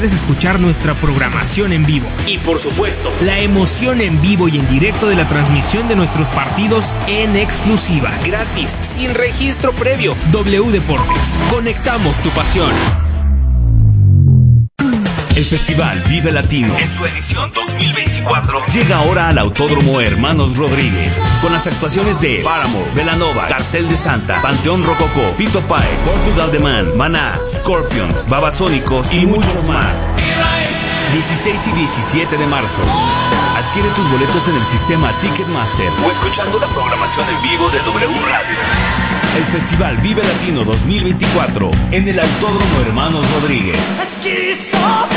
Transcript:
Puedes escuchar nuestra programación en vivo y, por supuesto, la emoción en vivo y en directo de la transmisión de nuestros partidos en exclusiva, gratis, sin registro previo. W Deportes, conectamos tu pasión. El Festival Vive Latino, en su edición 2024, llega ahora al Autódromo Hermanos Rodríguez, con las actuaciones de Paramore, Belanova, Cartel de Santa, Panteón Rococó, Fito Páez, Portugal The Man, Maná, Scorpions, Babasónicos y muchos más. 16 y 17 de marzo. Adquiere tus boletos en el sistema Ticketmaster o escuchando la programación en vivo de W Radio. El Festival Vive Latino 2024 en el Autódromo Hermanos Rodríguez.